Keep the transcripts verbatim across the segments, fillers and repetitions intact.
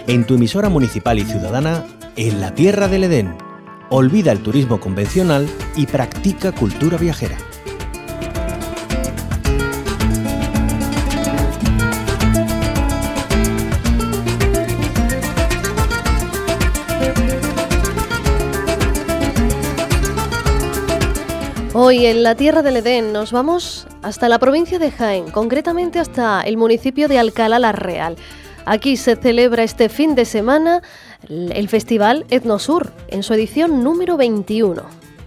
en tu emisora municipal y ciudadana, en la Tierra del Edén. Olvida el turismo convencional y practica cultura viajera. Hoy en la Tierra del Edén nos vamos hasta la provincia de Jaén, concretamente hasta el municipio de Alcalá la Real. Aquí se celebra este fin de semana el Festival Etnosur, en su edición número veintiuno.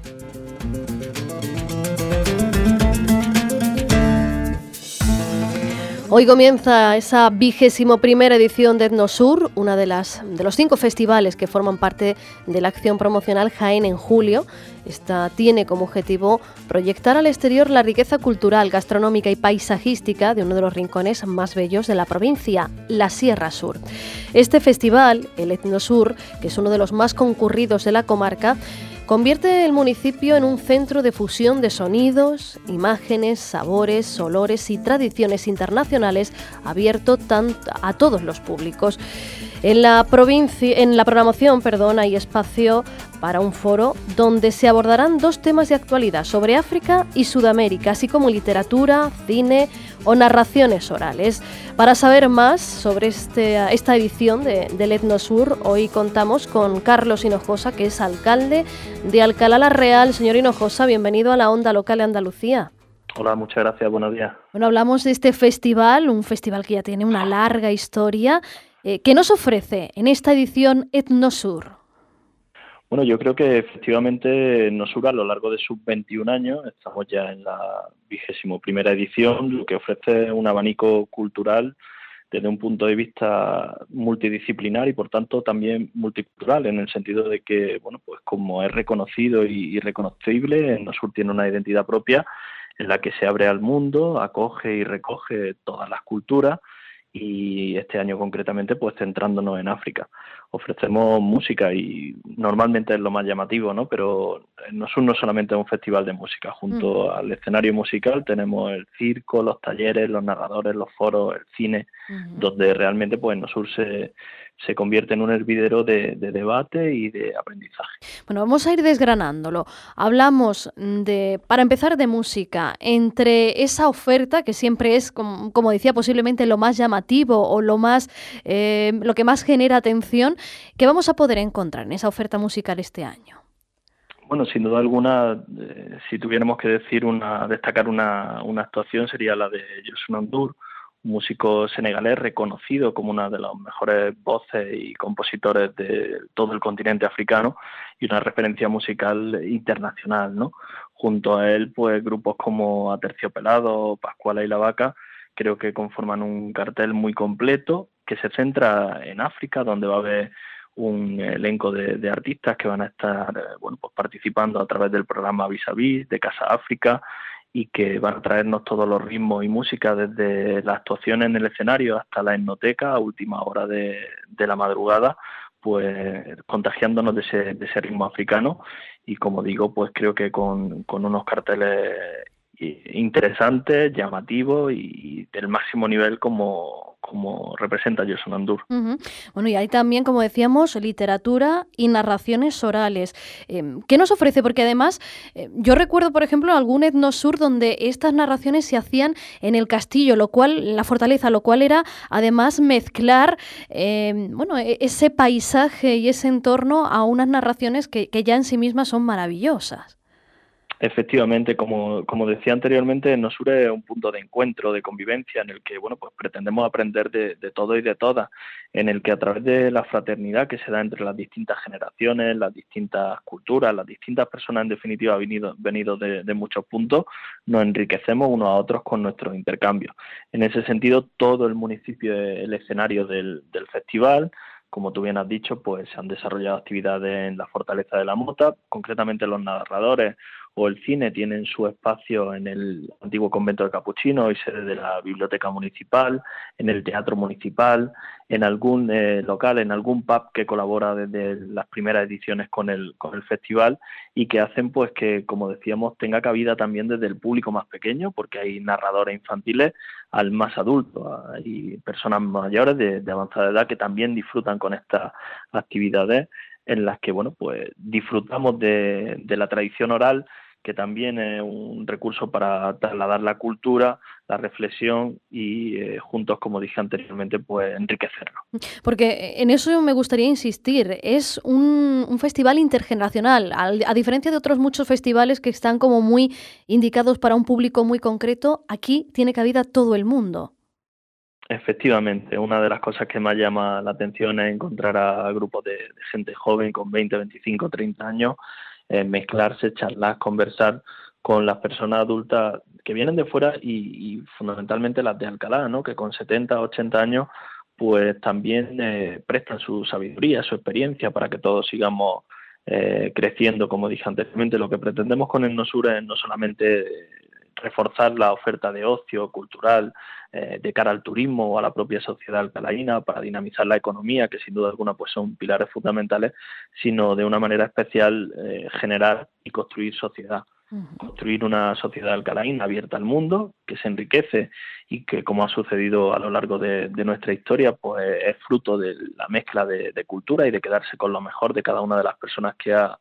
Hoy comienza esa vigésimo primera edición de Etnosur, una de las de los cinco festivales que forman parte de la acción promocional Jaén en julio. Esta tiene como objetivo proyectar al exterior la riqueza cultural, gastronómica y paisajística de uno de los rincones más bellos de la provincia, la Sierra Sur. Este festival, el Etnosur, que es uno de los más concurridos de la comarca, convierte el municipio en un centro de fusión de sonidos, imágenes, sabores, olores y tradiciones internacionales abierto tanto a todos los públicos. En la provincia, en la programación, perdón, hay espacio para un foro donde se abordarán dos temas de actualidad sobre África y Sudamérica, así como literatura, cine o narraciones orales. Para saber más sobre este, esta edición de, del Etnosur, hoy contamos con Carlos Hinojosa, que es alcalde de Alcalá la Real. Señor Hinojosa, bienvenido a la Onda Local de Andalucía. Hola, muchas gracias, buenos días. Bueno, hablamos de este festival, un festival que ya tiene una larga historia. Eh, ¿Qué nos ofrece en esta edición Etnosur? Bueno, yo creo que efectivamente Etnosur a lo largo de sus veintiún años, estamos ya en la vigésimo primera edición, lo que ofrece un abanico cultural desde un punto de vista multidisciplinar y por tanto también multicultural, en el sentido de que, bueno, pues como es reconocido y, y reconocible, Etnosur tiene una identidad propia en la que se abre al mundo, acoge y recoge todas las culturas, y este año concretamente pues centrándonos en África. Ofrecemos música y normalmente es lo más llamativo, ¿no? Pero Etnosur no solamente es un festival de música, junto mm. al escenario musical tenemos el circo, los talleres, los narradores, los foros, el cine, uh-huh. donde realmente pues Etnosur se, se convierte en un hervidero de, de debate y de aprendizaje. Bueno, vamos a ir desgranándolo. Hablamos de, para empezar, de música. Entre esa oferta, que siempre es, como, como decía, posiblemente lo más llamativo o lo más, eh, lo que más genera atención, ¿qué vamos a poder encontrar en esa oferta musical este año? Bueno, sin duda alguna, eh, si tuviéramos que decir una, destacar una, una actuación sería la de Youssou N'Dour, un músico senegalés reconocido como una de las mejores voces y compositores de todo el continente africano y una referencia musical internacional, ¿no? Junto a él, pues grupos como Aterciopelado, Pascuala y La Vaca, creo que conforman un cartel muy completo que se centra en África, donde va a haber un elenco de, de artistas que van a estar, bueno, pues participando a través del programa Vis a Vis de Casa África, y que van a traernos todos los ritmos y música desde las actuaciones en el escenario hasta la etnoteca a última hora de, de la madrugada, pues contagiándonos de ese, de ese ritmo africano. Y como digo, pues creo que con, con unos carteles interesantes, llamativos y del máximo nivel como, como representa Youssou N'Dour. Uh-huh. Bueno, y hay también, como decíamos, literatura y narraciones orales. Eh, ¿Qué nos ofrece? Porque además, eh, yo recuerdo, por ejemplo, algún Etnosur donde estas narraciones se hacían en el castillo, lo cual, en la fortaleza, lo cual era además mezclar eh, bueno, ese paisaje y ese entorno a unas narraciones que, que ya en sí mismas son maravillosas. Efectivamente, como, como decía anteriormente, Etnosur es un punto de encuentro, de convivencia, en el que bueno, pues pretendemos aprender de, de todo y de todas, en el que a través de la fraternidad que se da entre las distintas generaciones, las distintas culturas, las distintas personas, en definitiva, venido, venido de, de muchos puntos, nos enriquecemos unos a otros con nuestros intercambios. En ese sentido, todo el municipio es el escenario del, del festival. Como tú bien has dicho, pues se han desarrollado actividades en la Fortaleza de la Mota, concretamente los narradores o el cine tienen su espacio en el antiguo convento de Capuchinos y sede de la biblioteca municipal, en el teatro municipal, en algún eh, local, en algún pub que colabora desde las primeras ediciones con el, con el festival, y que hacen pues que, como decíamos, tenga cabida también desde el público más pequeño, porque hay narradores infantiles, al más adulto. Hay personas mayores de, de avanzada edad que también disfrutan con estas actividades, en las que, bueno, pues disfrutamos de, de la tradición oral, que también es un recurso para trasladar la cultura, la reflexión y eh, juntos, como dije anteriormente, pues enriquecernos. Porque en eso me gustaría insistir, es un, un festival intergeneracional, a, a diferencia de otros muchos festivales que están como muy indicados para un público muy concreto, aquí tiene cabida todo el mundo. Efectivamente, una de las cosas que más llama la atención es encontrar a grupos de, de gente joven con veinte, veinticinco, treinta años, eh, mezclarse, charlar, conversar con las personas adultas que vienen de fuera y, y fundamentalmente las de Alcalá, ¿no? Que con setenta, ochenta años pues también eh, prestan su sabiduría, su experiencia para que todos sigamos eh, creciendo. Como dije anteriormente, lo que pretendemos con el Nosur es no solamente reforzar la oferta de ocio cultural eh, de cara al turismo o a la propia sociedad alcalaína para dinamizar la economía, que sin duda alguna pues son pilares fundamentales, sino de una manera especial eh, generar y construir sociedad. Uh-huh. Construir una sociedad alcalaína abierta al mundo, que se enriquece y que, como ha sucedido a lo largo de, de nuestra historia, pues es fruto de la mezcla de, de cultura y de quedarse con lo mejor de cada una de las personas que ha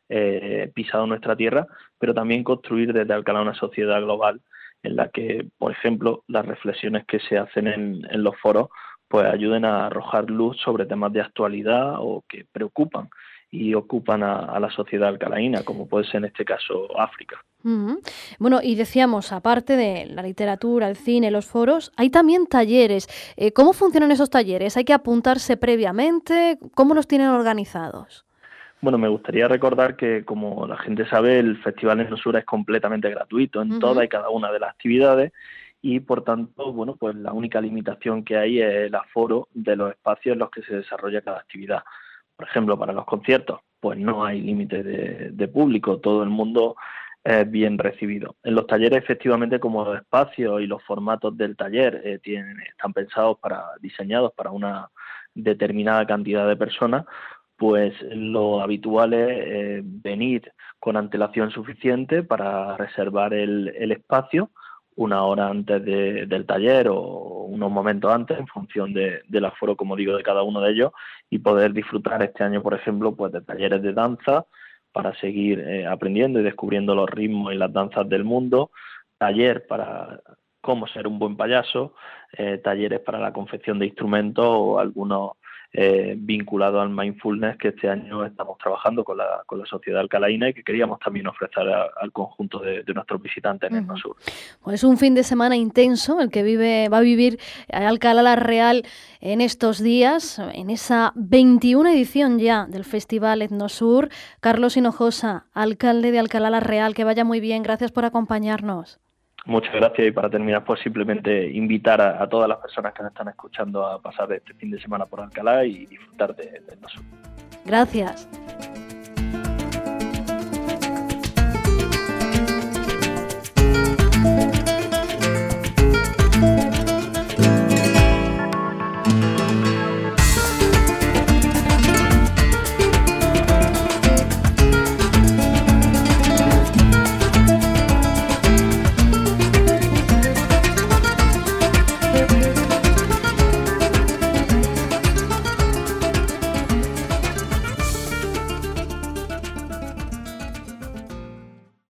Eh, pisado nuestra tierra, pero también construir desde Alcalá una sociedad global en la que, por ejemplo, las reflexiones que se hacen en, en los foros pues ayuden a arrojar luz sobre temas de actualidad o que preocupan y ocupan a, a la sociedad alcalaína, como puede ser en este caso África. Uh-huh. Bueno, y decíamos, aparte de la literatura, el cine, los foros, hay también talleres. Eh, ¿Cómo funcionan esos talleres? ¿Hay que apuntarse previamente? ¿Cómo los tienen organizados? Bueno, me gustaría recordar que, como la gente sabe, el Festival en Nosur es completamente gratuito en uh-huh. todas y cada una de las actividades y, por tanto, bueno, pues la única limitación que hay es el aforo de los espacios en los que se desarrolla cada actividad. Por ejemplo, para los conciertos, pues no hay límite de, de público, todo el mundo es bien recibido. En los talleres, efectivamente, como los espacios y los formatos del taller eh, tienen, están pensados para, diseñados para una determinada cantidad de personas, pues lo habitual es eh, venir con antelación suficiente para reservar el, el espacio una hora antes de, del taller o unos momentos antes, en función de, del aforo, como digo, de cada uno de ellos, y poder disfrutar este año, por ejemplo, pues de talleres de danza para seguir eh, aprendiendo y descubriendo los ritmos y las danzas del mundo, taller para cómo ser un buen payaso, eh, talleres para la confección de instrumentos o algunos Eh, vinculado al mindfulness que este año estamos trabajando con la, con la sociedad alcalaína y que queríamos también ofrecer a, al conjunto de, de nuestros visitantes en uh-huh. el Nosur. Pues un fin de semana intenso el que vive va a vivir Alcalá la Real en estos días, en esa veintiuna edición ya del Festival Etnosur. Carlos Hinojosa, alcalde de Alcalá la Real, que vaya muy bien, gracias por acompañarnos. Muchas gracias, y para terminar, pues simplemente invitar a, a todas las personas que nos están escuchando a pasar este fin de semana por Alcalá y disfrutar de, de Nosur. Gracias.